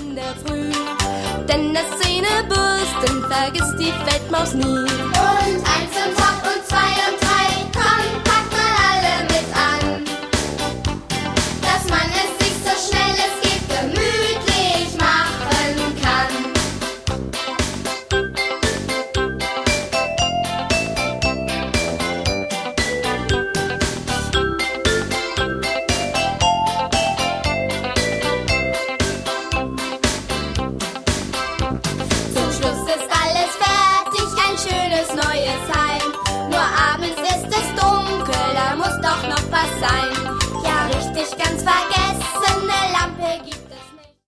in der Früh. Denn das Zähnebürsten vergisst die Feldmaus nie. Und 1 und Top und 2 und 3, komm, packt mal alle mit an. Dass man es sich so schnell es geht gemütlich machen kann. Zum Schluss ist alles fertig, ein schönes neues Heim. Nur abends ist es dunkel, da muss doch noch was sein. Ja, richtig, ganz vergessen.